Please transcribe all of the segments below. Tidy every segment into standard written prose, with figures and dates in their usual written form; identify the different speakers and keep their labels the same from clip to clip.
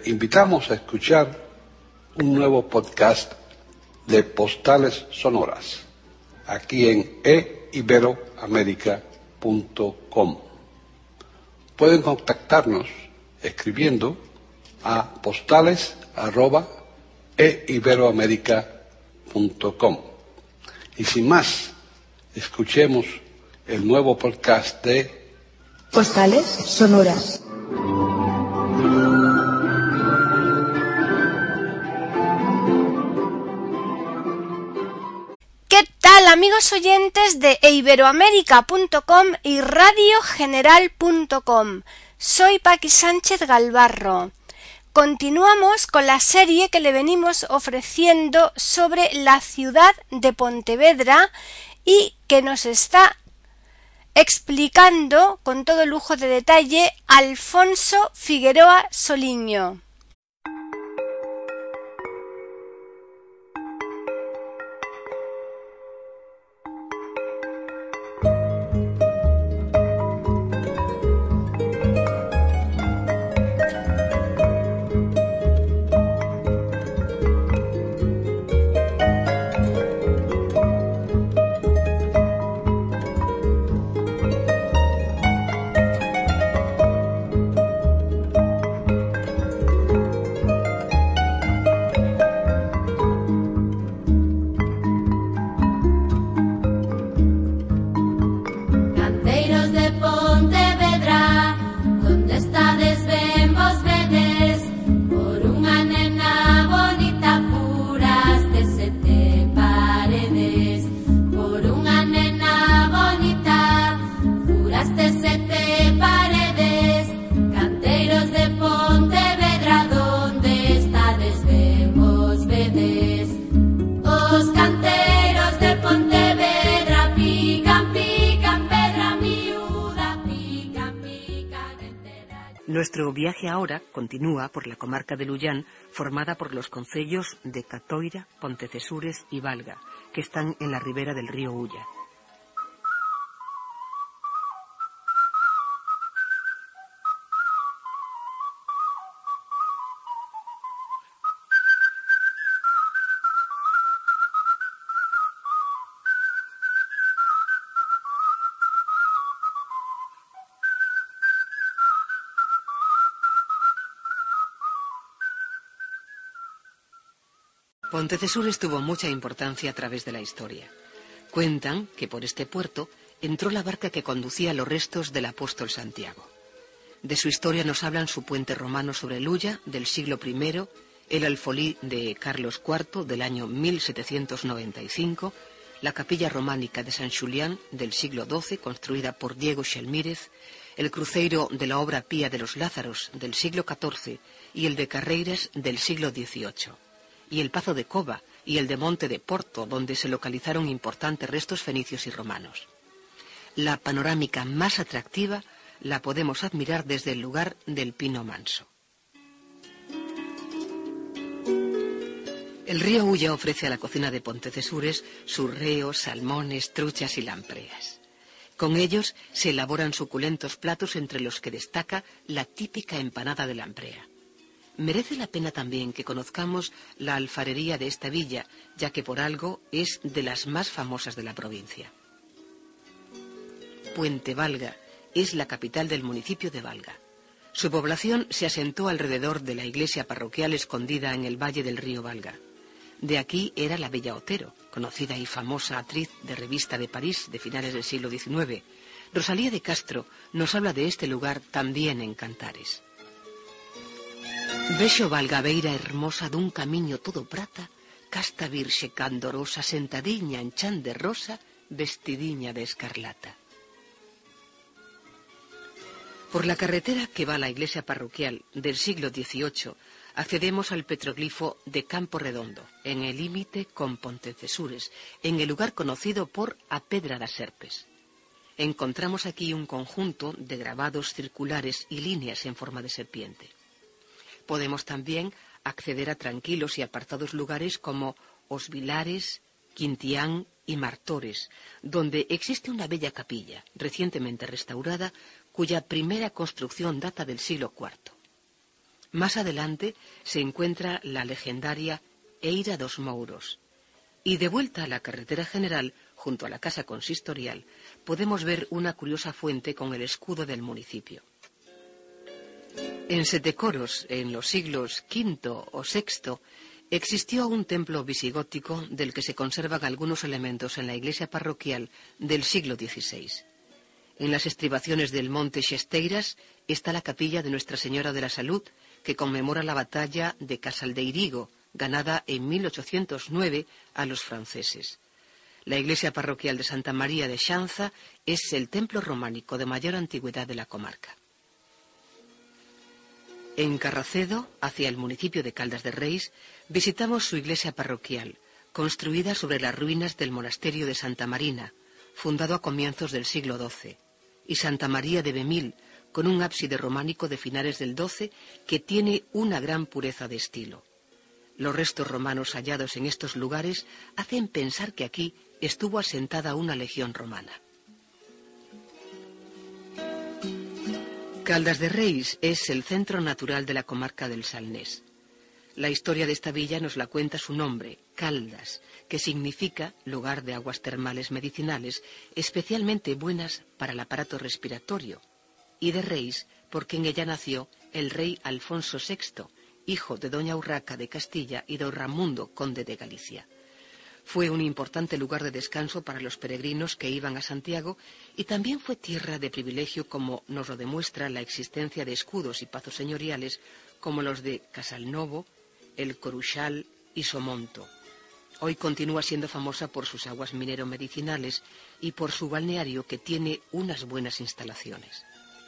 Speaker 1: invitamos a escuchar un nuevo podcast de Postales Sonoras, aquí en eiberoamerica.com. Pueden contactarnos escribiendo a postales@eiberoamerica.com. Y sin más, escuchemos el nuevo podcast de
Speaker 2: Postales Sonoras.
Speaker 3: ¿Qué tal, amigos oyentes de eiberoamerica.com y radiogeneral.com? Soy Paqui Sánchez Galvarro. Continuamos con la serie que le venimos ofreciendo sobre la ciudad de Pontevedra y que nos está explicando con todo lujo de detalle Alfonso Figueroa Soliño.
Speaker 4: Nuestro viaje ahora continúa por la comarca de Lullán, formada por los concellos de Catoira, Pontecesures y Valga, que están en la ribera del río Ulla. Pontecesures tuvo mucha importancia a través de la historia. Cuentan que por este puerto entró la barca que conducía los restos del apóstol Santiago. De su historia nos hablan su puente romano sobre el Ulla del siglo I, el alfolí de Carlos IV del año 1795, la capilla románica de San Xulián del siglo XII, construida por Diego Xelmírez, el cruceiro de la obra Pía de los Lázaros del siglo XIV y el de Carreiras del siglo XVIII. Y el Pazo de Cova y el de Monte de Porto, donde se localizaron importantes restos fenicios y romanos. La panorámica más atractiva la podemos admirar desde el lugar del Pino Manso. El río Ulla ofrece a la cocina de Pontecesures surreos, salmones, truchas y lampreas. Con ellos se elaboran suculentos platos entre los que destaca la típica empanada de lamprea. Merece la pena también que conozcamos la alfarería de esta villa, ya que por algo es de las más famosas de la provincia. Puente Valga es la capital del municipio de Valga. Su población se asentó alrededor de la iglesia parroquial escondida en el valle del río Valga. De aquí era la bella Otero, conocida y famosa actriz de revista de París de finales del siglo XIX. Rosalía de Castro nos habla de este lugar también en Cantares. Vexo Valga beira hermosa dun camiño todo prata, casta virxe candorosa, sentadiña en chan de rosa, vestidiña de escarlata. Por la carretera que va a la iglesia parroquial del siglo XVIII, accedemos al petroglifo de Campo Redondo, en el límite con Pontecesures, en el lugar conocido por A Pedra das Serpes. Encontramos aquí un conjunto de grabados circulares y líneas en forma de serpiente. Podemos también acceder a tranquilos y apartados lugares como Os Vilares, Quintián y Martores, donde existe una bella capilla, recientemente restaurada, cuya primera construcción data del siglo IV. Más adelante se encuentra la legendaria Eira dos Mouros. Y de vuelta a la carretera general, junto a la casa consistorial, podemos ver una curiosa fuente con el escudo del municipio. En Setecoros, en los siglos V o VI, existió un templo visigótico del que se conservan algunos elementos en la iglesia parroquial del siglo XVI. En las estribaciones del monte Xesteiras está la capilla de Nuestra Señora de la Salud, que conmemora la batalla de Casaldeirigo, ganada en 1809 a los franceses. La iglesia parroquial de Santa María de Xanza es el templo románico de mayor antigüedad de la comarca. En Carracedo, hacia el municipio de Caldas de Reis, visitamos su iglesia parroquial, construida sobre las ruinas del monasterio de Santa Marina, fundado a comienzos del siglo XII, y Santa María de Bemil, con un ábside románico de finales del XII que tiene una gran pureza de estilo. Los restos romanos hallados en estos lugares hacen pensar que aquí estuvo asentada una legión romana. Caldas de Reis es el centro natural de la comarca del Salnés. La historia de esta villa nos la cuenta su nombre, Caldas, que significa lugar de aguas termales medicinales, especialmente buenas para el aparato respiratorio, y de Reis porque en ella nació el rey Alfonso VI, hijo de doña Urraca de Castilla y don Ramundo, conde de Galicia. Fue un importante lugar de descanso para los peregrinos que iban a Santiago y también fue tierra de privilegio, como nos lo demuestra la existencia de escudos y pazos señoriales como los de Casalnovo, El Coruxal y Somonto. Hoy continúa siendo famosa por sus aguas minero-medicinales y por su balneario, que tiene unas buenas instalaciones.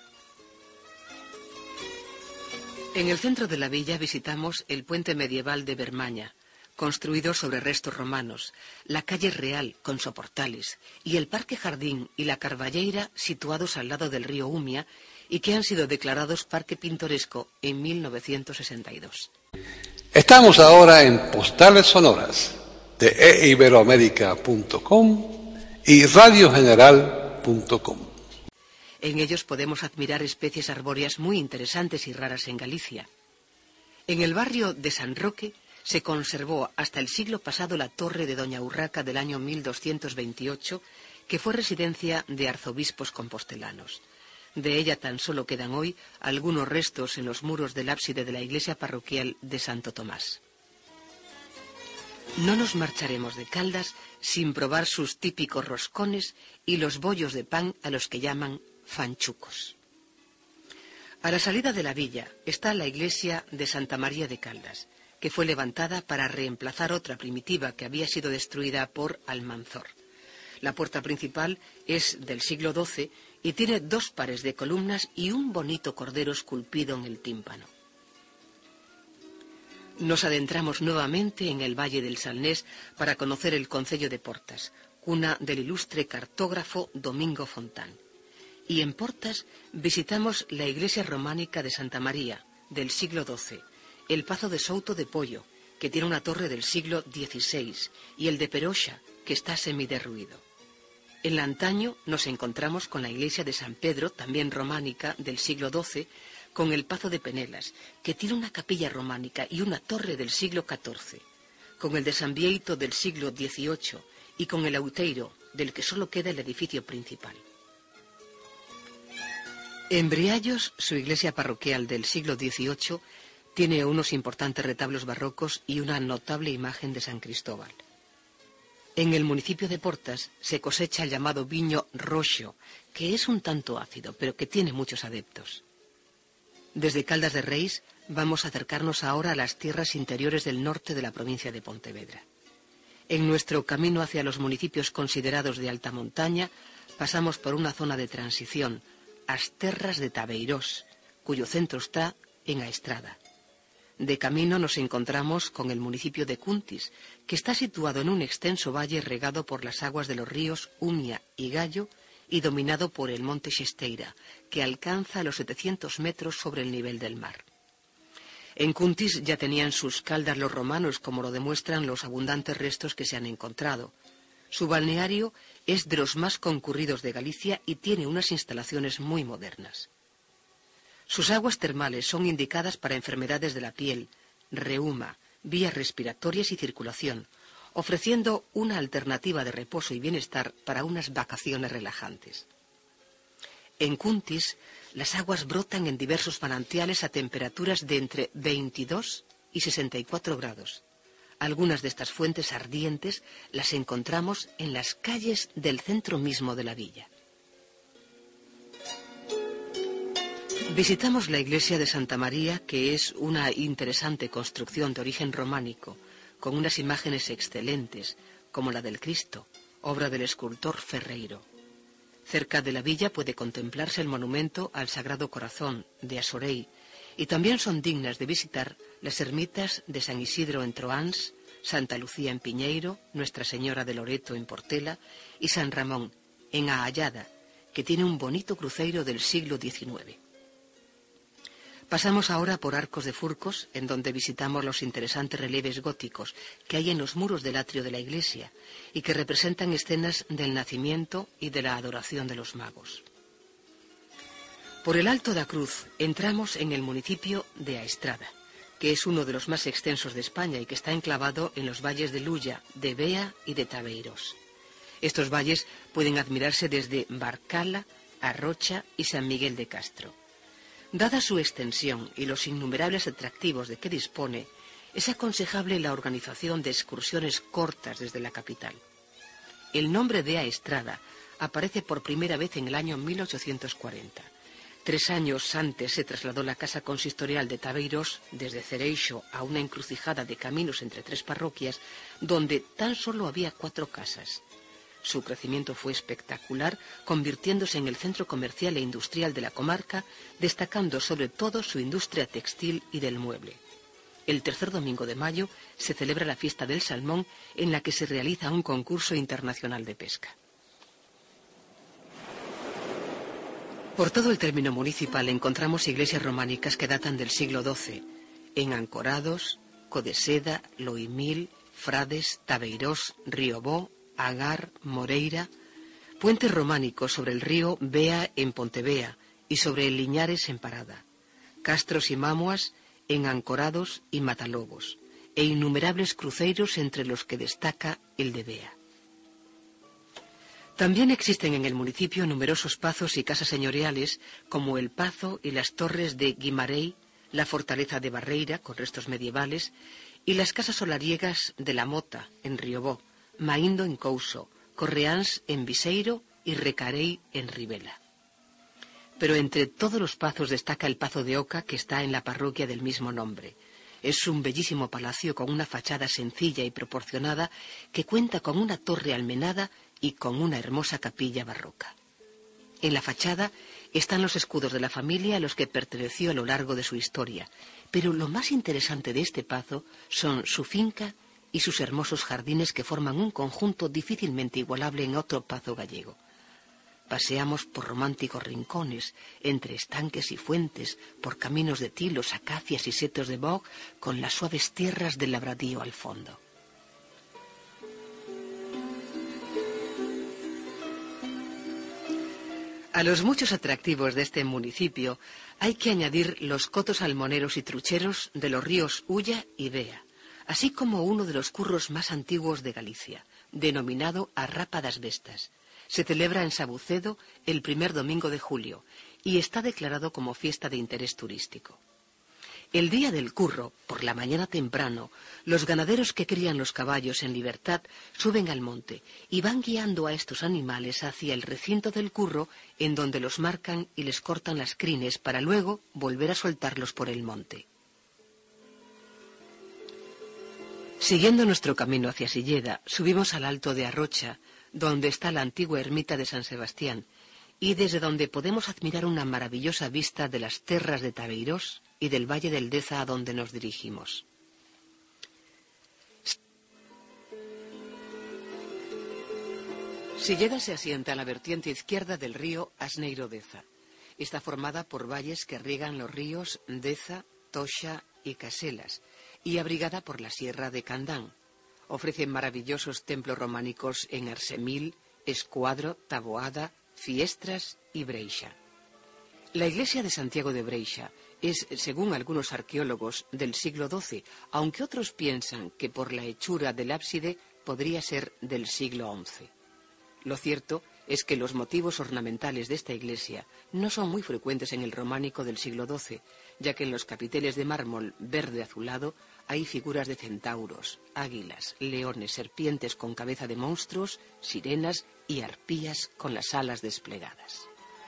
Speaker 4: En el centro de la villa visitamos el puente medieval de Bermaña, construido sobre restos romanos, la calle Real con soportales y el Parque Jardín y la Carballeira, situados al lado del río Umia y que han sido declarados Parque Pintoresco en 1962.
Speaker 1: Estamos ahora en Postales Sonoras de eiberoamerica.com y radiogeneral.com.
Speaker 4: En ellos podemos admirar especies arbóreas muy interesantes y raras en Galicia. En el barrio de San Roque se conservó hasta el siglo pasado la torre de Doña Urraca del año 1228, que fue residencia de arzobispos compostelanos. De ella tan solo quedan hoy algunos restos en los muros del ábside de la iglesia parroquial de Santo Tomás. No nos marcharemos de Caldas sin probar sus típicos roscones y los bollos de pan a los que llaman fanchucos. A la salida de la villa está la iglesia de Santa María de Caldas, que fue levantada para reemplazar otra primitiva que había sido destruida por Almanzor. La puerta principal es del siglo XII y tiene 2 pares de columnas y un bonito cordero esculpido en el tímpano. Nos adentramos nuevamente en el Valle del Salnés para conocer el concello de Portas, cuna del ilustre cartógrafo Domingo Fontán. Y en Portas visitamos la iglesia románica de Santa María, del siglo XII, el Pazo de Souto de Pollo, que tiene una torre del siglo XVI, y el de Peroxa, que está semiderruido. En la antaño nos encontramos con la iglesia de San Pedro, también románica, del siglo XII, con el Pazo de Penelas, que tiene una capilla románica y una torre del siglo XIV, con el de San Bieito del siglo XVIII y con el Outeiro, del que solo queda el edificio principal. En Briallos, su iglesia parroquial del siglo XVIII, tiene unos importantes retablos barrocos y una notable imagen de San Cristóbal. En el municipio de Portas se cosecha el llamado viño roxo, que es un tanto ácido, pero que tiene muchos adeptos. Desde Caldas de Reis vamos a acercarnos ahora a las tierras interiores del norte de la provincia de Pontevedra. En nuestro camino hacia los municipios considerados de alta montaña, pasamos por una zona de transición, as Terras de Tabeirós, cuyo centro está en Aestrada. De camino nos encontramos con el municipio de Cuntis, que está situado en un extenso valle regado por las aguas de los ríos Umia y Gallo y dominado por el monte Xesteira, que alcanza los 700 metros sobre el nivel del mar. En Cuntis ya tenían sus caldas los romanos, como lo demuestran los abundantes restos que se han encontrado. Su balneario es de los más concurridos de Galicia y tiene unas instalaciones muy modernas. Sus aguas termales son indicadas para enfermedades de la piel, reuma, vías respiratorias y circulación, ofreciendo una alternativa de reposo y bienestar para unas vacaciones relajantes. En Cuntis, las aguas brotan en diversos manantiales a temperaturas de entre 22 y 64 grados. Algunas de estas fuentes ardientes las encontramos en las calles del centro mismo de la villa. Visitamos la iglesia de Santa María, que es una interesante construcción de origen románico, con unas imágenes excelentes, como la del Cristo, obra del escultor Ferreiro. Cerca de la villa puede contemplarse el monumento al Sagrado Corazón de Asorey, y también son dignas de visitar las ermitas de San Isidro en Troans, Santa Lucía en Piñeiro, Nuestra Señora de Loreto en Portela y San Ramón en Aallada, que tiene un bonito cruceiro del siglo XIX. Pasamos ahora por Arcos de Furcos, en donde visitamos los interesantes relieves góticos que hay en los muros del atrio de la iglesia y que representan escenas del nacimiento y de la adoración de los magos. Por el Alto da Cruz entramos en el municipio de Aestrada, que es uno de los más extensos de España y que está enclavado en los valles de Lulla, de Bea y de Tabeiros. Estos valles pueden admirarse desde Barcala, Arrocha y San Miguel de Castro. Dada su extensión y los innumerables atractivos de que dispone, es aconsejable la organización de excursiones cortas desde la capital. El nombre de Aestrada aparece por primera vez en el año 1840. 3 años antes se trasladó la casa consistorial de Tabeiros desde Cereixo a una encrucijada de caminos entre 3 parroquias, donde tan solo había 4 casas. Su crecimiento fue espectacular, convirtiéndose en el centro comercial e industrial de la comarca, destacando sobre todo su industria textil y del mueble. El tercer domingo de mayo se celebra la fiesta del salmón, en la que se realiza un concurso internacional de pesca. Por todo el término municipal encontramos iglesias románicas que datan del siglo XII, en Ancorados, Codeseda, Loimil, Frades, Tabeiros, Riobó, Agar, Moreira, puentes románicos sobre el río Bea en Pontevea y sobre el Liñares en Parada, castros y mámoas en Ancorados y Matalobos, e innumerables cruceiros entre los que destaca el de Bea. También existen en el municipio numerosos pazos y casas señoriales, como el Pazo y las torres de Guimarães, la fortaleza de Barreira, con restos medievales, y las casas solariegas de La Mota, en Riobó, Maindo en Couso, Correáns en Viseiro y Recarei en Ribela. Pero entre todos los pazos destaca el Pazo de Oca, que está en la parroquia del mismo nombre. Es un bellísimo palacio con una fachada sencilla y proporcionada que cuenta con una torre almenada y con una hermosa capilla barroca. En la fachada están los escudos de la familia a los que perteneció a lo largo de su historia, pero lo más interesante de este pazo son su finca y sus hermosos jardines, que forman un conjunto difícilmente igualable en otro pazo gallego. Paseamos por románticos rincones, entre estanques y fuentes, por caminos de tilos, acacias y setos de boj, con las suaves tierras del labradío al fondo. A los muchos atractivos de este municipio hay que añadir los cotos almoneros y trucheros de los ríos Ulla y Bea, así como uno de los curros más antiguos de Galicia, denominado Arrapa das Vestas. Se celebra en Sabucedo el primer domingo de julio y está declarado como fiesta de interés turístico. El día del curro, por la mañana temprano, los ganaderos que crían los caballos en libertad suben al monte y van guiando a estos animales hacia el recinto del curro, en donde los marcan y les cortan las crines para luego volver a soltarlos por el monte. Siguiendo nuestro camino hacia Silleda, subimos al Alto de Arrocha, donde está la antigua ermita de San Sebastián, y desde donde podemos admirar una maravillosa vista de las terras de Tabeiros y del valle del Deza, a donde nos dirigimos. Silleda se asienta a la vertiente izquierda del río Asneiro-Deza. Está formada por valles que riegan los ríos Deza, Toxa y Caselas, y abrigada por la sierra de Candán. Ofrece maravillosos templos románicos en Arsemil, Escuadro, Taboada, Fiestras y Breixa. La iglesia de Santiago de Breixa es, según algunos arqueólogos, del siglo XII, aunque otros piensan que por la hechura del ábside podría ser del siglo XI. Lo cierto es que los motivos ornamentales de esta iglesia no son muy frecuentes en el románico del siglo XII, ya que en los capiteles de mármol verde azulado hay figuras de centauros, águilas, leones, serpientes con cabeza de monstruos, sirenas y arpías con las alas desplegadas.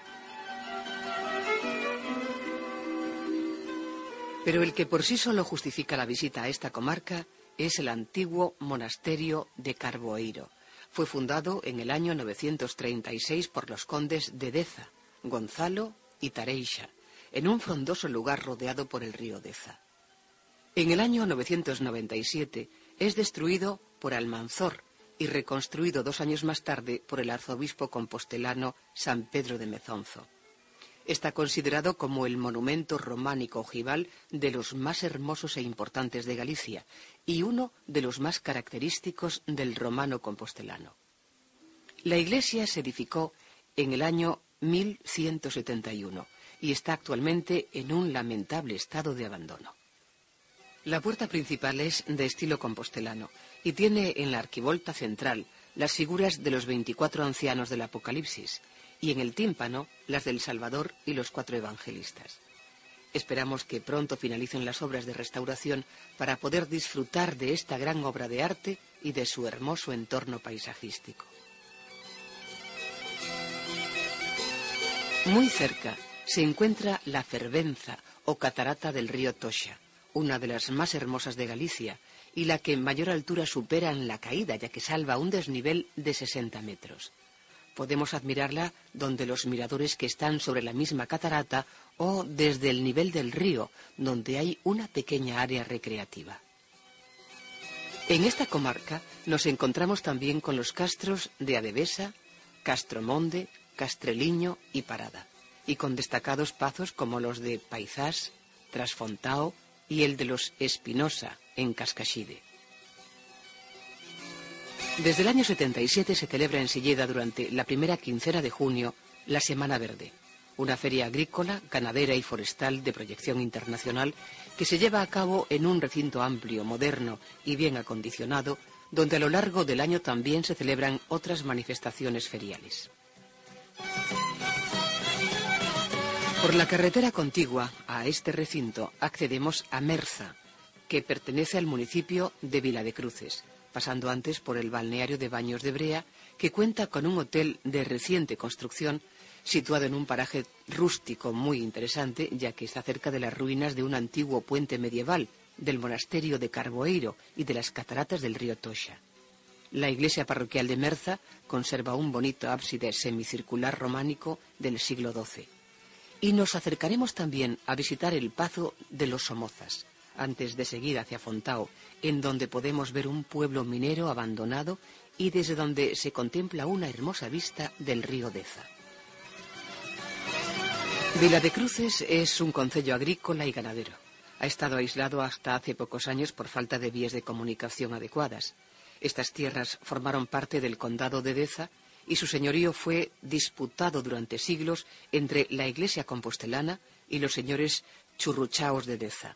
Speaker 4: Pero el que por sí solo justifica la visita a esta comarca es el antiguo monasterio de Carboeiro. Fue fundado en el año 936 por los condes de Deza, Gonzalo y Tareixa, en un frondoso lugar rodeado por el río Deza. En el año 997 es destruido por Almanzor y reconstruido 2 años más tarde por el arzobispo compostelano San Pedro de Mezonzo. Está considerado como el monumento románico ojival de los más hermosos e importantes de Galicia y uno de los más característicos del romano compostelano. La iglesia se edificó en el año 1171 y está actualmente en un lamentable estado de abandono. La puerta principal es de estilo compostelano y tiene en la arquivolta central las figuras de los 24 ancianos del Apocalipsis y en el tímpano las del Salvador y los 4 evangelistas. Esperamos que pronto finalicen las obras de restauración para poder disfrutar de esta gran obra de arte y de su hermoso entorno paisajístico. Muy cerca se encuentra la Fervenza o catarata del río Toxa, una de las más hermosas de Galicia y la que en mayor altura supera en la caída, ya que salva un desnivel de 60 metros. Podemos admirarla donde los miradores que están sobre la misma catarata o desde el nivel del río, donde hay una pequeña área recreativa. En esta comarca nos encontramos también con los castros de Adevesa, Castromonde, Castreliño y Parada, y con destacados pazos como los de Paizás, Trasfontao y el de los Espinosa, en Cascaxide. Desde el año 77 se celebra en Silleda durante la primera quincena de junio la Semana Verde, una feria agrícola, ganadera y forestal de proyección internacional que se lleva a cabo en un recinto amplio, moderno y bien acondicionado, donde a lo largo del año también se celebran otras manifestaciones feriales. Por la carretera contigua a este recinto accedemos a Merza, que pertenece al municipio de Viladecruces, pasando antes por el balneario de Baños de Brea, que cuenta con un hotel de reciente construcción situado en un paraje rústico muy interesante, ya que está cerca de las ruinas de un antiguo puente medieval, del monasterio de Carboeiro y de las cataratas del río Toxa. La iglesia parroquial de Merza conserva un bonito ábside semicircular románico del siglo XII. Y nos acercaremos también a visitar el Pazo de los Somozas, antes de seguir hacia Fontao, en donde podemos ver un pueblo minero abandonado y desde donde se contempla una hermosa vista del río Deza. Viladecruces es un concello agrícola y ganadero. Ha estado aislado hasta hace pocos años por falta de vías de comunicación adecuadas. Estas tierras formaron parte del condado de Deza y su señorío fue disputado durante siglos entre la iglesia compostelana y los señores churruchaos de Deza.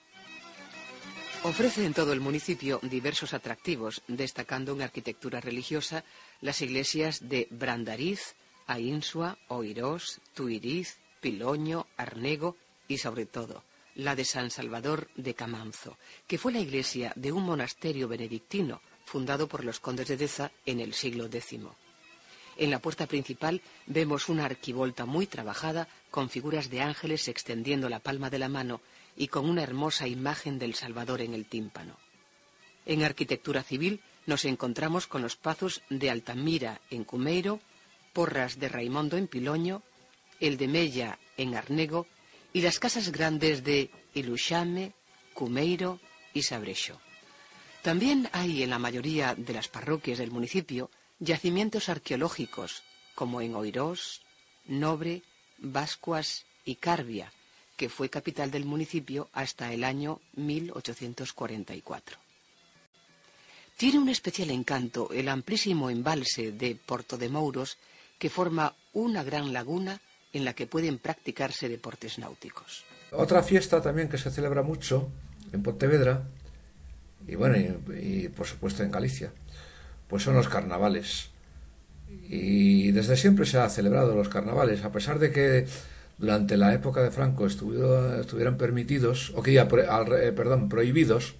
Speaker 4: Ofrece en todo el municipio diversos atractivos, destacando en arquitectura religiosa las iglesias de Brandariz, Ainsua, Oirós, Tuiriz, Piloño, Arnego y, sobre todo, la de San Salvador de Camanzo, que fue la iglesia de un monasterio benedictino fundado por los condes de Deza en el siglo X. En la puerta principal vemos una arquivolta muy trabajada con figuras de ángeles extendiendo la palma de la mano y con una hermosa imagen del Salvador en el tímpano. En arquitectura civil nos encontramos con los pazos de Altamira en Cumeiro, Porras de Raimondo en Piloño, el de Mella en Arnego y las casas grandes de Iluxame, Cumeiro y Sabrexo. También hay en la mayoría de las parroquias del municipio yacimientos arqueológicos, como en Oirós, Nobre, Bascuas y Carbia, que fue capital del municipio hasta el año 1844. Tiene un especial encanto el amplísimo embalse de Porto de Mouros, que forma una gran laguna en la que pueden practicarse deportes náuticos.
Speaker 5: Otra fiesta también que se celebra mucho en Pontevedra, y bueno, y por supuesto en Galicia, pues son los carnavales. Y desde siempre se ha celebrado los carnavales, a pesar de que durante la época de Franco estuvieran permitidos, o que ya, prohibidos,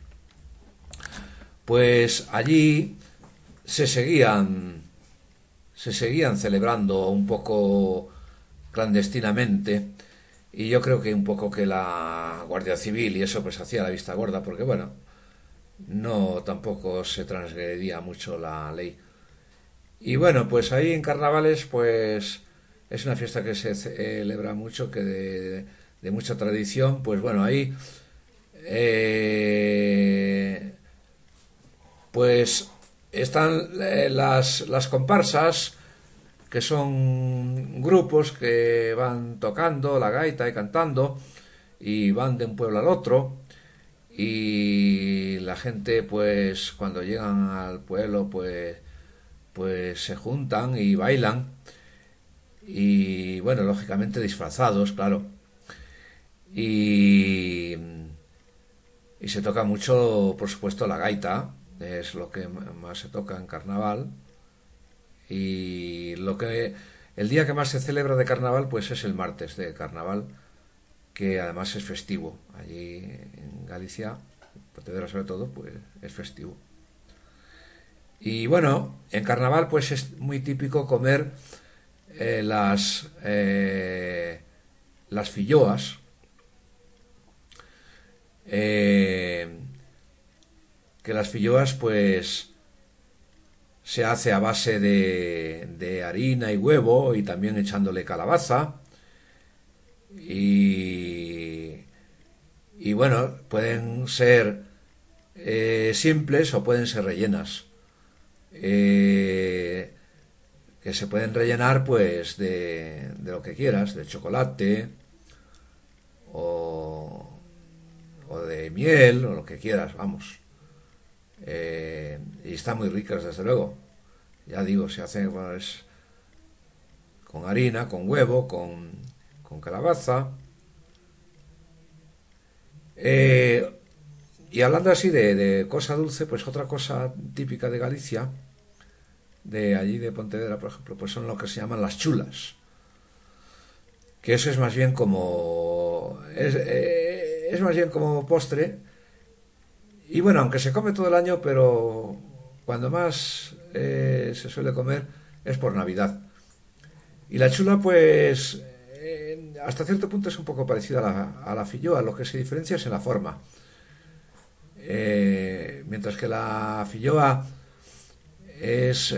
Speaker 5: pues allí se seguían celebrando un poco clandestinamente, y yo creo que un poco que la Guardia Civil y eso pues hacía la vista gorda, porque bueno, no tampoco se transgredía mucho la ley. Y bueno, pues ahí en carnavales pues es una fiesta que se celebra mucho, que de mucha tradición, pues bueno, ahí pues están las comparsas, que son grupos que van tocando la gaita y cantando, y van de un pueblo al otro, y la gente pues cuando llegan al pueblo pues se juntan y bailan, y bueno, lógicamente disfrazados, claro, y se toca mucho, por supuesto, la gaita, es lo que más se toca en carnaval. Y el día que más se celebra de carnaval pues es el martes de carnaval, que además es festivo. Allí en Galicia, Pontevedra sobre todo, pues es festivo. Y bueno, en carnaval pues es muy típico comer las filloas, que las filloas pues se hace a base de harina y huevo, y también echándole calabaza, y bueno, pueden ser simples o pueden ser rellenas, que se pueden rellenar pues de lo que quieras, de chocolate o de miel o lo que quieras, vamos. Y están muy ricas, desde luego. Ya digo, se hace pues, con harina, con huevo, con calabaza. Y hablando así de cosa dulce, pues otra cosa típica de Galicia, de allí de Pontevedra, por ejemplo, pues son lo que se llaman las chulas, que eso es más bien como es más bien como postre. Y bueno, aunque se come todo el año, pero cuando más se suele comer es por Navidad. Y la chula, pues, hasta cierto punto es un poco parecida a la filloa, lo que se diferencia es en la forma. Mientras que la filloa es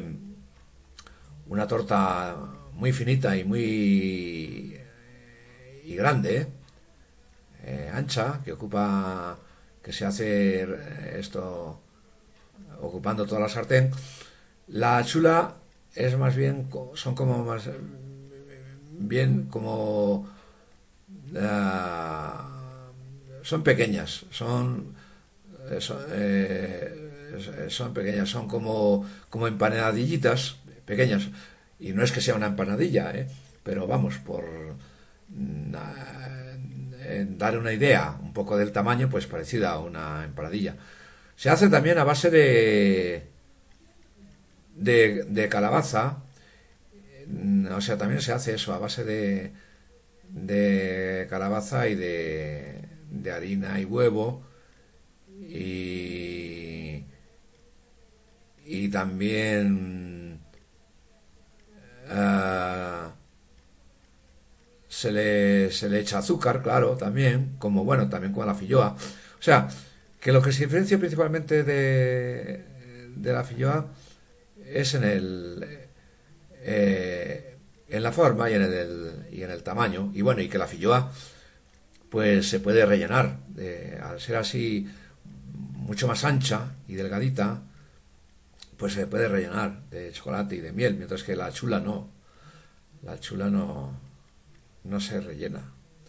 Speaker 5: una torta muy finita y muy grande, ancha, que se hace esto ocupando toda la sartén. La chula es más bien, son como más bien como son pequeñas, son pequeñas, son como empanadillitas pequeñas, y no es que sea una empanadilla, pero vamos, por dar una idea un poco del tamaño, pues parecida a una empanadilla. Se hace también a base de calabaza, o sea, también se hace eso a base de calabaza y de harina y huevo, y también se le echa azúcar, claro, también, como bueno, también como la filloa. O sea, que lo que se diferencia principalmente de la filloa es en la forma y en el tamaño. Y bueno, y que la filloa pues se puede rellenar, al ser así mucho más ancha y delgadita, pues se puede rellenar de chocolate y de miel, mientras que la chula no se rellena.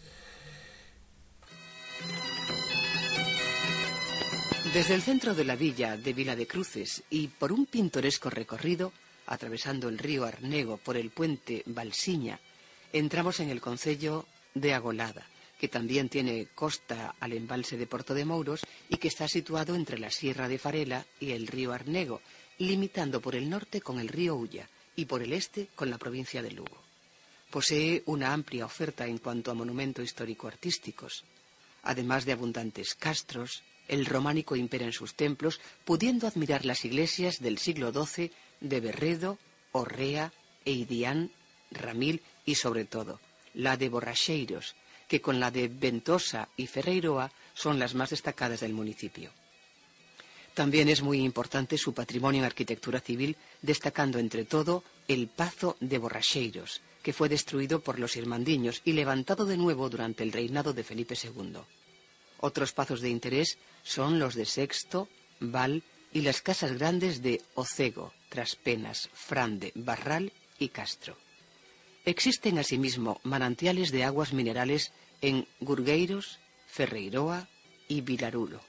Speaker 4: Desde el centro de la villa de Vila de Cruces y por un pintoresco recorrido, atravesando el río Arnego por el puente Valsiña entramos en el concello de Agolada, que también tiene costa al embalse de Porto de Mouros y que está situado entre la Sierra de Farela y el río Arnego, limitando por el norte con el río Ulla y por el este con la provincia de Lugo. Posee una amplia oferta en cuanto a monumentos histórico-artísticos. Además de abundantes castros, el románico impera en sus templos, pudiendo admirar las iglesias del siglo XII de Berredo, Orrea, Eidián, Ramil y, sobre todo, la de Borracheiros, que con la de Ventosa y Ferreiroa son las más destacadas del municipio. También es muy importante su patrimonio en arquitectura civil, destacando entre todo el Pazo de Borracheiros, que fue destruido por los irmandiños y levantado de nuevo durante el reinado de Felipe II. Otros pazos de interés son los de Sexto, Val y las casas grandes de Ocego, Traspenas, Frande, Barral y Castro. Existen asimismo manantiales de aguas minerales en Gurgueiros, Ferreiroa y Vilarulo.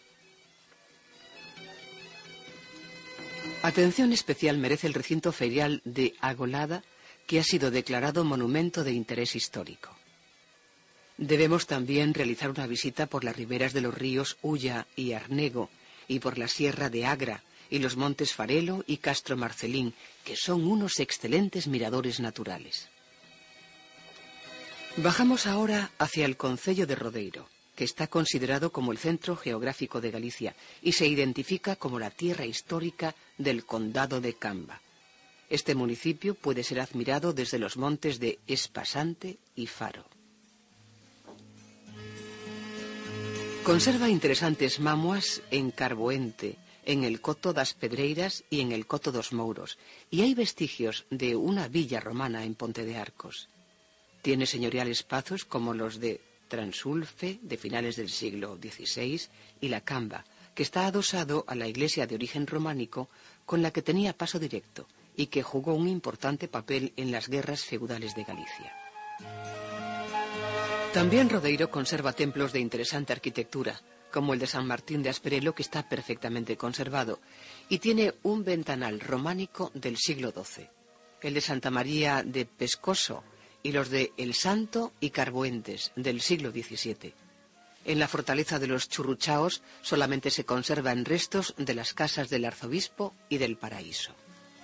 Speaker 4: Atención especial merece el recinto ferial de Agolada, que ha sido declarado Monumento de Interés Histórico. Debemos también realizar una visita por las riberas de los ríos Ulla y Arnego y por la Sierra de Agra y los montes Farelo y Castro Marcelín, que son unos excelentes miradores naturales. Bajamos ahora hacia el concello de Rodeiro, que está considerado como el centro geográfico de Galicia y se identifica como la tierra histórica del condado de Camba. Este municipio puede ser admirado desde los montes de Espasante y Faro. Conserva interesantes mámoas en Carboente, en el Coto das Pedreiras y en el Coto dos Mouros, y hay vestigios de una villa romana en Ponte de Arcos. Tiene señoriales pazos como los de Transulfe, de finales del siglo XVI, y la Camba, que está adosado a la iglesia de origen románico con la que tenía paso directo y que jugó un importante papel en las guerras feudales de Galicia. También Rodeiro conserva templos de interesante arquitectura, como el de San Martín de Asperelo, que está perfectamente conservado, y tiene un ventanal románico del siglo XII, el de Santa María de Pescoso y los de El Santo y Carboentes del siglo XVII. En la fortaleza de los Churruchaos solamente se conservan restos de las casas del arzobispo y del paraíso.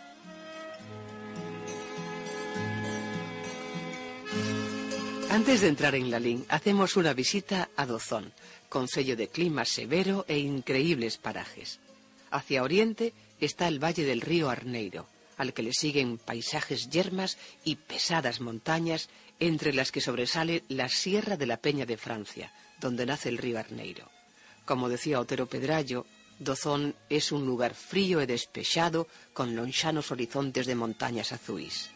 Speaker 4: Antes de entrar en Lalín, hacemos una visita a Dozón, concello de clima severo e increíbles parajes. Hacia oriente está el valle del río Arneiro, al que le siguen paisajes yermas y pesadas montañas, entre las que sobresale la Sierra de la Peña de Francia, donde nace el río Arneiro. Como decía Otero Pedrallo, Dozón es un lugar frío e despexado, con lonxanos horizontes de montañas azuis.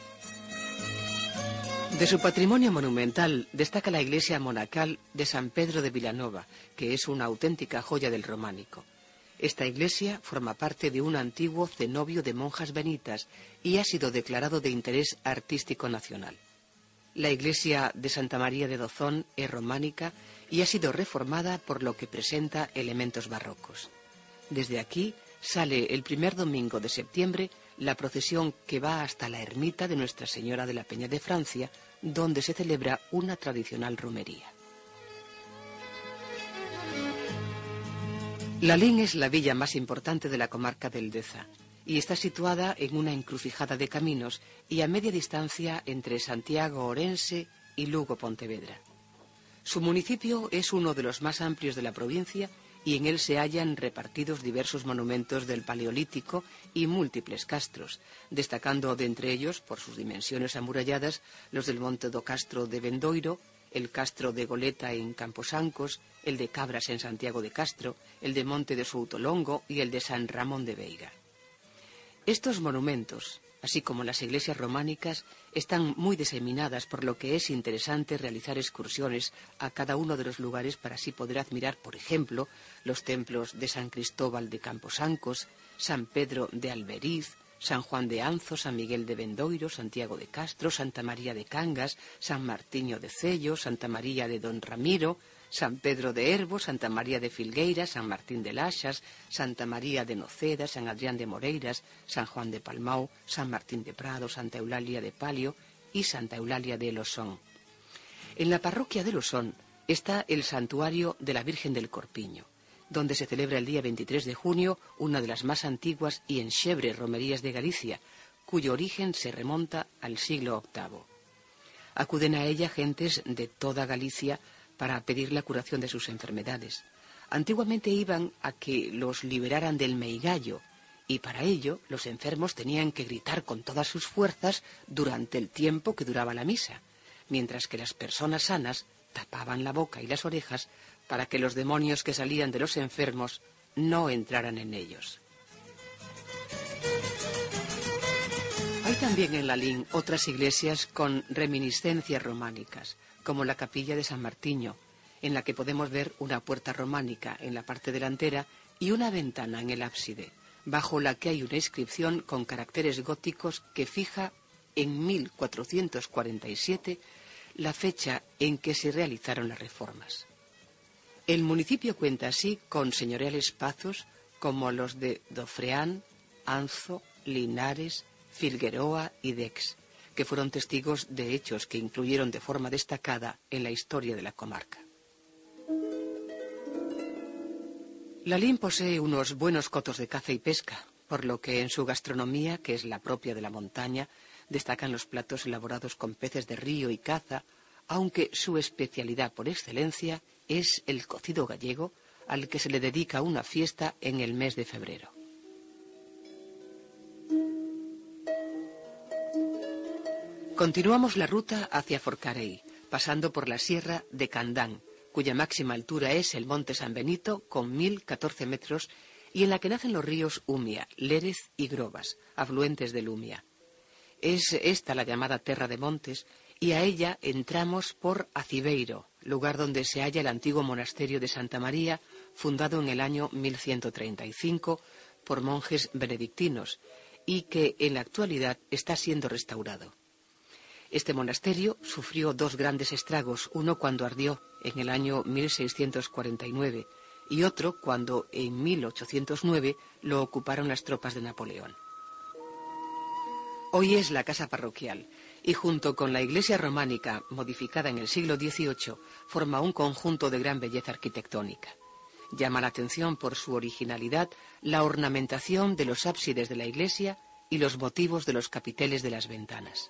Speaker 4: De su patrimonio monumental destaca la iglesia monacal de San Pedro de Vilanova, que es una auténtica joya del románico. Esta iglesia forma parte de un antiguo cenobio de monjas benitas y ha sido declarado de interés artístico nacional. La iglesia de Santa María de Dozón es románica y ha sido reformada, por lo que presenta elementos barrocos. Desde aquí sale el primer domingo de septiembre la procesión que va hasta la ermita de Nuestra Señora de la Peña de Francia, donde se celebra una tradicional romería. Lalín es la villa más importante de la comarca del Deza y está situada en una encrucijada de caminos y a media distancia entre Santiago Orense y Lugo Pontevedra. Su municipio es uno de los más amplios de la provincia y en él se hallan repartidos diversos monumentos del Paleolítico y múltiples castros, destacando de entre ellos, por sus dimensiones amuralladas, los del Monte do Castro de Bendoiro, el Castro de Goleta en Camposancos, el de Cabras en Santiago de Castro, el de Monte de Soutolongo y el de San Ramón de Veiga. Estos monumentos, así como las iglesias románicas, están muy diseminadas, por lo que es interesante realizar excursiones a cada uno de los lugares para así poder admirar, por ejemplo, los templos de San Cristóbal de Camposancos, San Pedro de Alberiz, San Juan de Anzo, San Miguel de Bendoiro, Santiago de Castro, Santa María de Cangas, San Martiño de Cello, Santa María de Don Ramiro, San Pedro de Herbo, Santa María de Filgueira, San Martín de Laxas, Santa María de Noceda, San Adrián de Moreiras, San Juan de Palmao, San Martín de Prado, Santa Eulalia de Palio y Santa Eulalia de Elosón. En la parroquia de Elosón está el santuario de la Virgen del Corpiño, donde se celebra el día 23 de junio una de las más antiguas y enxebres romerías de Galicia, cuyo origen se remonta al siglo VIII. Acuden a ella gentes de toda Galicia para pedir la curación de sus enfermedades. Antiguamente iban a que los liberaran del meigallo, y para ello los enfermos tenían que gritar con todas sus fuerzas durante el tiempo que duraba la misa, mientras que las personas sanas tapaban la boca y las orejas para que los demonios que salían de los enfermos no entraran en ellos. Hay también en Lalín otras iglesias con reminiscencias románicas, como la capilla de San Martiño, en la que podemos ver una puerta románica en la parte delantera y una ventana en el ábside, bajo la que hay una inscripción con caracteres góticos que fija en 1447 la fecha en que se realizaron las reformas. El municipio cuenta así con señoriales pazos como los de Dofreán, Anzo, Linares, Filgueroa y Dex, que fueron testigos de hechos que influyeron de forma destacada en la historia de la comarca. Lalín posee unos buenos cotos de caza y pesca, por lo que en su gastronomía, que es la propia de la montaña, destacan los platos elaborados con peces de río y caza, aunque su especialidad por excelencia es el cocido gallego, al que se le dedica una fiesta en el mes de febrero. Continuamos la ruta hacia Forcarei, pasando por la sierra de Candán, cuya máxima altura es el monte San Benito, con 1014 metros, y en la que nacen los ríos Umia, Lérez y Grobas, afluentes del Umia. Es esta la llamada Terra de Montes, y a ella entramos por Aciveiro, lugar donde se halla el antiguo monasterio de Santa María, fundado en el año 1135 por monjes benedictinos, y que en la actualidad está siendo restaurado. Este monasterio sufrió dos grandes estragos, uno cuando ardió en el año 1649 y otro cuando en 1809 lo ocuparon las tropas de Napoleón. Hoy es la casa parroquial y junto con la iglesia románica, modificada en el siglo XVIII, forma un conjunto de gran belleza arquitectónica. Llama la atención por su originalidad la ornamentación de los ábsides de la iglesia y los motivos de los capiteles de las ventanas.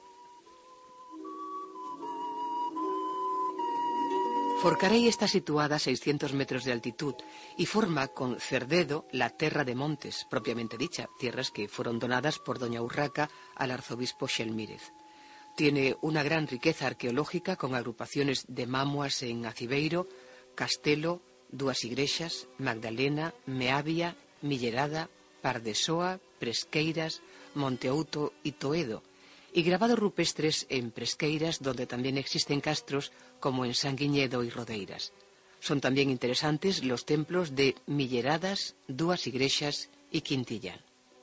Speaker 4: Forcarei está situada a 600 metros de altitud y forma con Cerdedo la Terra de Montes, propiamente dicha, tierras que fueron donadas por doña Urraca al arzobispo Xelmírez. Tiene una gran riqueza arqueológica con agrupaciones de mámoas en Aciveiro, Castelo, Dúas Igrexas, Magdalena, Meavia, Millerada, Pardesoa, Presqueiras, Monteouto y Toedo, y grabados rupestres en Presqueiras, donde también existen castros como en Sanguiñedo y Rodeiras. Son también interesantes los templos de Milleradas, Dúas Igrexas y Quintillán.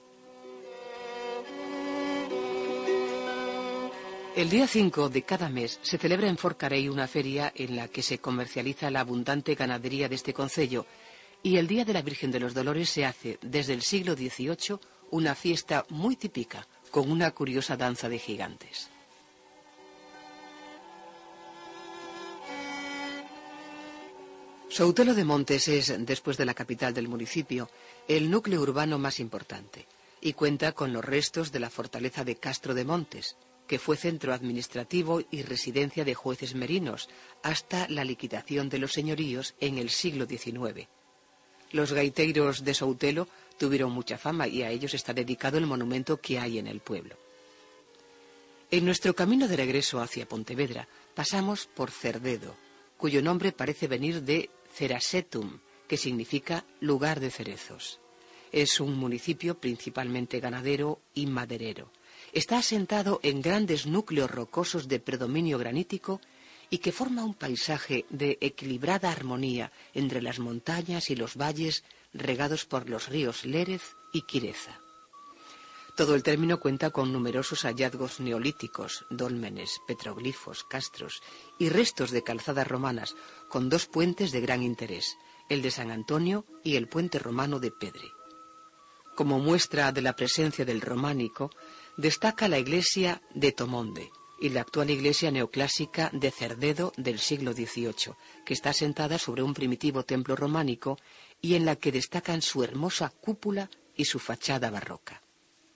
Speaker 4: El día 5 de cada mes se celebra en Forcarei una feria en la que se comercializa la abundante ganadería de este concello, y el Día de la Virgen de los Dolores se hace desde el siglo XVIII una fiesta muy típica, con una curiosa danza de gigantes. Soutelo de Montes es, después de la capital del municipio, el núcleo urbano más importante, y cuenta con los restos de la fortaleza de Castro de Montes, que fue centro administrativo y residencia de jueces merinos, hasta la liquidación de los señoríos en el siglo XIX. Los gaiteiros de Soutelo tuvieron mucha fama y a ellos está dedicado el monumento que hay en el pueblo. En nuestro camino de regreso hacia Pontevedra pasamos por Cerdedo, cuyo nombre parece venir de Cerasetum, que significa lugar de cerezos. Es un municipio principalmente ganadero y maderero. Está asentado en grandes núcleos rocosos de predominio granítico y que forma un paisaje de equilibrada armonía entre las montañas y los valles regados por los ríos Lérez y Quireza. Todo el término cuenta con numerosos hallazgos neolíticos, dólmenes, petroglifos, castros y restos de calzadas romanas, con dos puentes de gran interés, el de San Antonio y el puente romano de Pedre. Como muestra de la presencia del románico, destaca la iglesia de Tomonde, y la actual iglesia neoclásica de Cerdedo del siglo XVIII, que está asentada sobre un primitivo templo románico y en la que destacan su hermosa cúpula y su fachada barroca.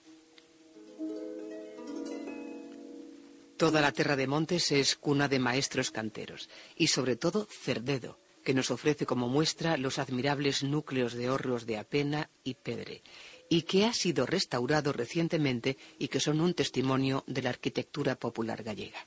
Speaker 4: Toda la Terra de Montes es cuna de maestros canteros, y sobre todo Cerdedo, que nos ofrece como muestra los admirables núcleos de hórreos de Apena y Pedre, y que ha sido restaurado recientemente y que son un testimonio de la arquitectura popular gallega.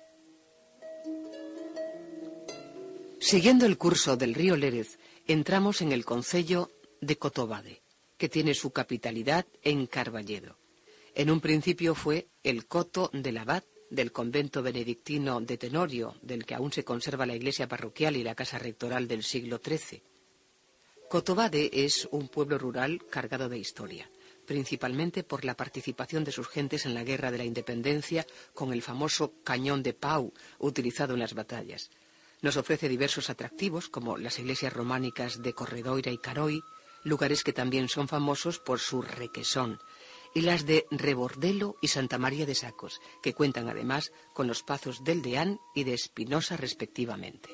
Speaker 4: Siguiendo el curso del río Lérez, entramos en el concello de Cotobade, que tiene su capitalidad en Carballedo. En un principio fue el coto del abad del convento benedictino de Tenorio, del que aún se conserva la iglesia parroquial y la casa rectoral del siglo XIII. Cotobade es un pueblo rural cargado de historia, principalmente por la participación de sus gentes en la Guerra de la Independencia con el famoso cañón de Pau utilizado en las batallas. Nos ofrece diversos atractivos como las iglesias románicas de Corredoira y Caroi, lugares que también son famosos por su requesón, y las de Rebordelo y Santa María de Sacos, que cuentan además con los pazos del Deán y de Espinosa respectivamente.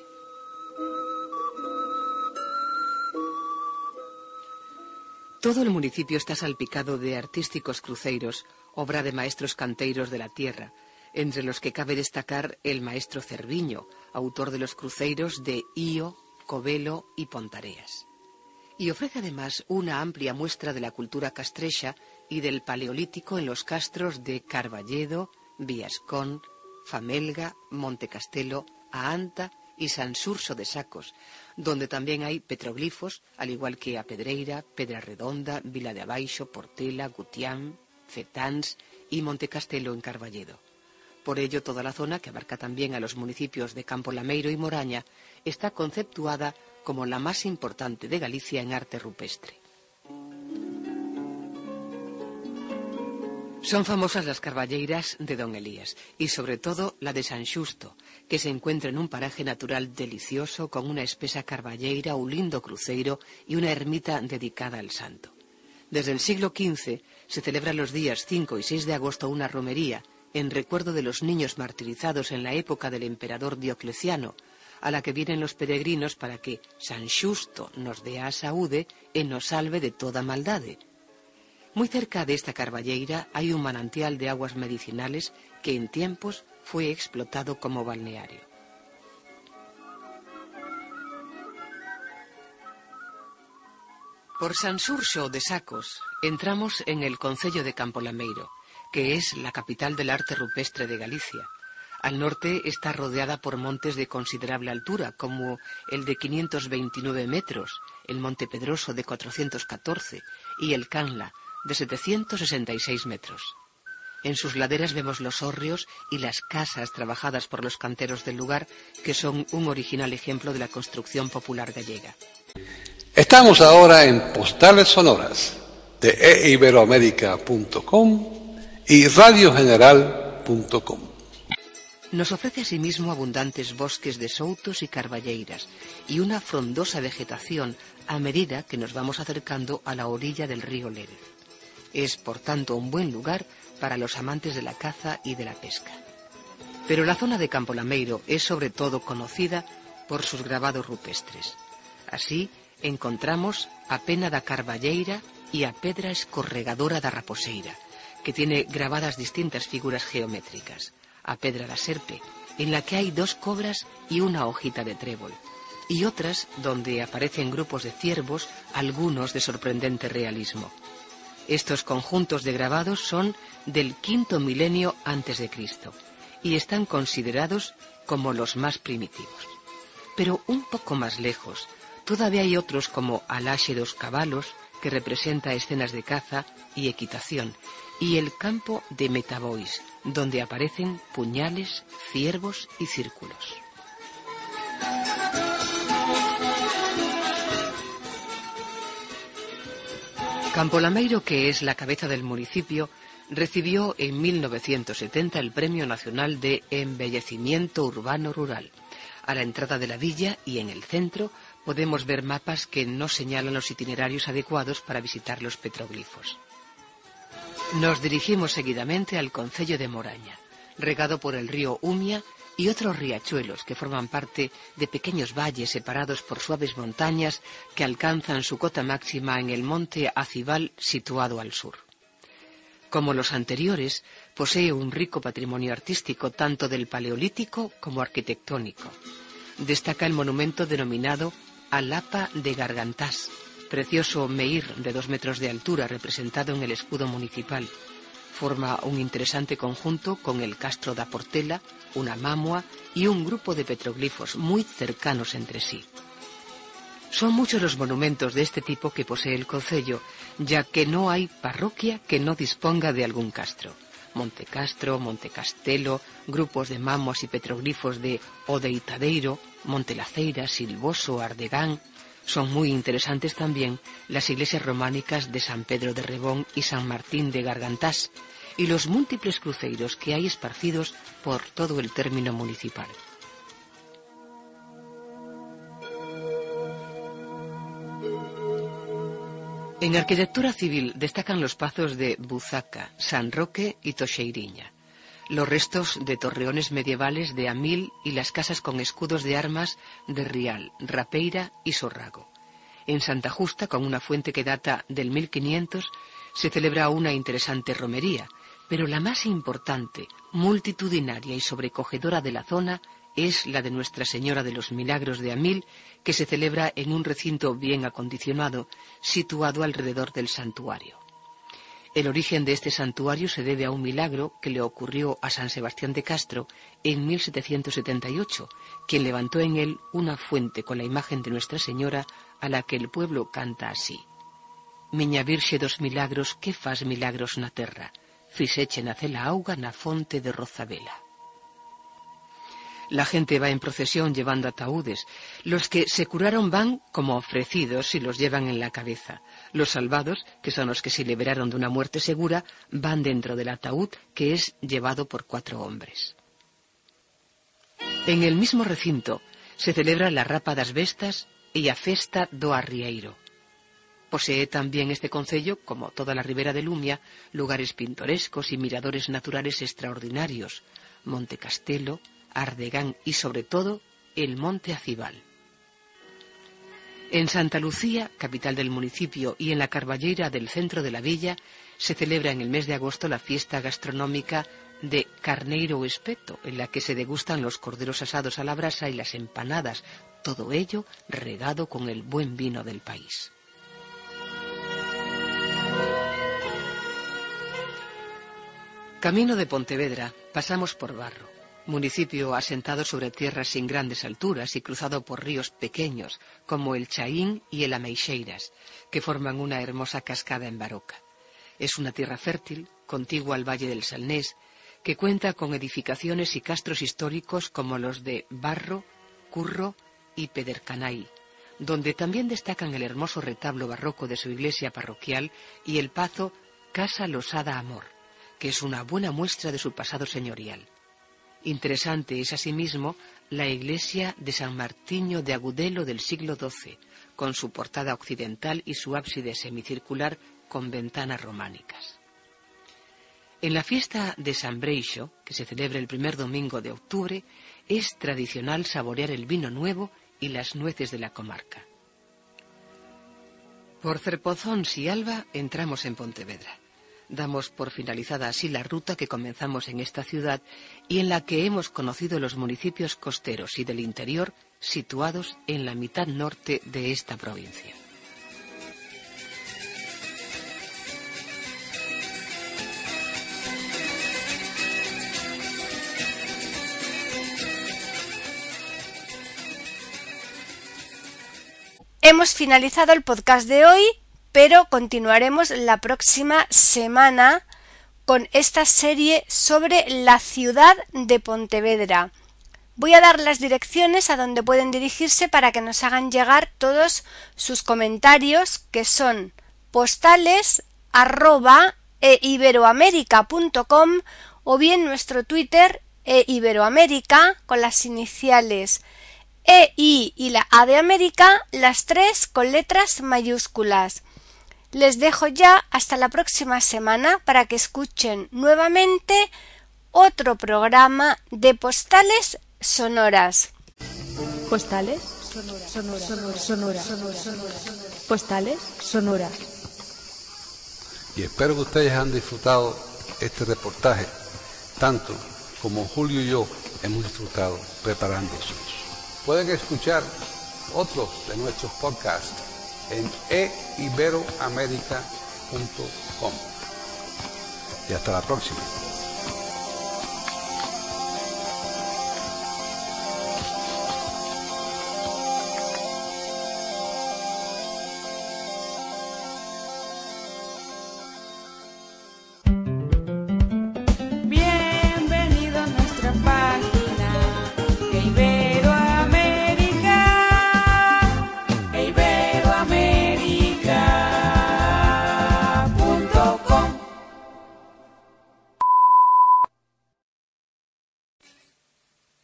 Speaker 4: Todo el municipio está salpicado de artísticos cruceiros, obra de maestros canteiros de la tierra, entre los que cabe destacar el maestro Cerviño, autor de los cruceiros de Ío, Covelo y Pontareas. Y ofrece además una amplia muestra de la cultura castrexa y del paleolítico en los castros de Carballedo, Viascón, Famelga, Montecastelo, Aanta y Sansurso de Sacos, donde también hay petroglifos, al igual que a Pedreira, Pedra Redonda, Vila de Abaixo, Portela, Gutián, Fetáns y Montecastelo en Carballedo. Por ello, toda la zona, que abarca también a los municipios de Campo Lameiro y Moraña, está conceptuada como la más importante de Galicia en arte rupestre. Son famosas las carballeiras de Don Elías y sobre todo la de San Xusto, que se encuentra en un paraje natural delicioso con una espesa carballeira, un lindo cruceiro y una ermita dedicada al santo. Desde el siglo XV se celebra los días 5 y 6 de agosto una romería en recuerdo de los niños martirizados en la época del emperador Diocleciano, a la que vienen los peregrinos para que San Xusto nos dé a saúde e nos salve de toda maldade. Muy cerca de esta carballeira hay un manantial de aguas medicinales que en tiempos fue explotado como balneario. Por Sansurso de Sacos entramos en el concello de Campo Lameiro, que es la capital del arte rupestre de Galicia. Al norte está rodeada por montes de considerable altura, como el de 529 metros, el Monte Pedroso de 414 y el Canla, de 766 metros. En sus laderas vemos los hórreos y las casas trabajadas por los canteros del lugar, que son un original ejemplo de la construcción popular gallega.
Speaker 1: Estamos ahora en Postales Sonoras de eiberoamerica.com y radiogeneral.com.
Speaker 4: Nos ofrece asimismo abundantes bosques de soutos y carballeiras y una frondosa vegetación a medida que nos vamos acercando a la orilla del río Lérez. Es, por tanto, un buen lugar para los amantes de la caza y de la pesca. Pero la zona de Campo Lameiro es sobre todo conocida por sus grabados rupestres. Así encontramos a Pena da Carballeira y a Pedra Escorregadora da Raposeira, que tiene grabadas distintas figuras geométricas. A Pedra da Serpe, en la que hay 2 cobras y una hojita de trébol, y otras donde aparecen grupos de ciervos, algunos de sorprendente realismo. Estos conjuntos de grabados son del V milenio a.C. y están considerados como los más primitivos. Pero un poco más lejos, todavía hay otros como a Laxe dos Cabalos, que representa escenas de caza y equitación, y el campo de Metabois, donde aparecen puñales, ciervos y círculos. Campo Lameiro, que es la cabeza del municipio, recibió en 1970 el Premio Nacional de Embellecimiento Urbano Rural. A la entrada de la villa y en el centro podemos ver mapas que nos señalan los itinerarios adecuados para visitar los petroglifos. Nos dirigimos seguidamente al concello de Moraña, regado por el río Umia y otros riachuelos que forman parte de pequeños valles separados por suaves montañas que alcanzan su cota máxima en el monte Acibal situado al sur. Como los anteriores, posee un rico patrimonio artístico tanto del paleolítico como arquitectónico. Destaca el monumento denominado Alapa de Gargantás, precioso meir de 2 metros de altura representado en el escudo municipal. Forma un interesante conjunto con el Castro da Portela, una mamua y un grupo de petroglifos muy cercanos entre sí. Son muchos los monumentos de este tipo que posee el concello, ya que no hay parroquia que no disponga de algún castro. Monte Castro, Monte Castelo, grupos de mamuas y petroglifos de Odeitadeiro, Monte Laceira, Silvoso, Ardegán. Son muy interesantes también las iglesias románicas de San Pedro de Rebón y San Martín de Gargantás, y los múltiples cruceiros que hay esparcidos por todo el término municipal. En arquitectura civil destacan los pazos de Buzaca, San Roque y Toxeiriña, los restos de torreones medievales de Amil y las casas con escudos de armas de Rial, Rapeira y Sorrago. En Santa Justa, con una fuente que data del 1500, se celebra una interesante romería, pero la más importante, multitudinaria y sobrecogedora de la zona es la de Nuestra Señora de los Milagros de Amil, que se celebra en un recinto bien acondicionado, situado alrededor del santuario. El origen de este santuario se debe a un milagro que le ocurrió a San Sebastián de Castro en 1778, quien levantó en él una fuente con la imagen de Nuestra Señora, a la que el pueblo canta así: Miña Virxe dos Milagros, que faz milagros na terra, fixeche nacer a auga na fonte de Rozabela. La gente va en procesión llevando ataúdes. Los que se curaron van como ofrecidos y los llevan en la cabeza. Los salvados, que son los que se liberaron de una muerte segura, van dentro del ataúd, que es llevado por 4 hombres. En el mismo recinto se celebra la Rapa das Bestas y a Festa do Arrieiro. Posee también este concello, como toda la ribera del Umia, lugares pintorescos y miradores naturales extraordinarios: Monte Castelo, Ardegán y, sobre todo, el Monte Acibal. En Santa Lucía, capital del municipio, y en la Carballeira del centro de la villa, se celebra en el mes de agosto la fiesta gastronómica de Carneiro o Espeto, en la que se degustan los corderos asados a la brasa y las empanadas, todo ello regado con el buen vino del país. Camino de Pontevedra, pasamos por Barro, municipio asentado sobre tierras sin grandes alturas y cruzado por ríos pequeños como el Chaín y el Ameixeiras, que forman una hermosa cascada en Baroca. Es una tierra fértil, contigua al valle del Salnés, que cuenta con edificaciones y castros históricos como los de Barro, Curro y Pedercanay, donde también destacan el hermoso retablo barroco de su iglesia parroquial y el pazo Casa Losada Amor, que es una buena muestra de su pasado señorial. Interesante es asimismo la iglesia de San Martiño de Agudelo del siglo XII, con su portada occidental y su ábside semicircular con ventanas románicas. En la fiesta de San Breixo, que se celebra el primer domingo de octubre, es tradicional saborear el vino nuevo y las nueces de la comarca. Por Cerpozóns y Alba entramos en Pontevedra. Damos por finalizada así la ruta que comenzamos en esta ciudad y en la que hemos conocido los municipios costeros y del interior situados en la mitad norte de esta provincia.
Speaker 3: Hemos finalizado el podcast de hoy, pero continuaremos la próxima semana con esta serie sobre la ciudad de Pontevedra. Voy a dar las direcciones a donde pueden dirigirse para que nos hagan llegar todos sus comentarios, que son postales@eiberoamerica.com o bien nuestro Twitter eiberoamerica con las iniciales EI y la A de América, las 3 con letras mayúsculas. Les dejo ya hasta la próxima semana para que escuchen nuevamente otro programa de Postales Sonoras.
Speaker 2: Postales sonoras. Postales sonoras.
Speaker 1: Y espero que ustedes han disfrutado este reportaje, tanto como Julio y yo hemos disfrutado preparándolos. Pueden escuchar otros de nuestros podcasts en eiberoamerica.com. Y hasta la próxima.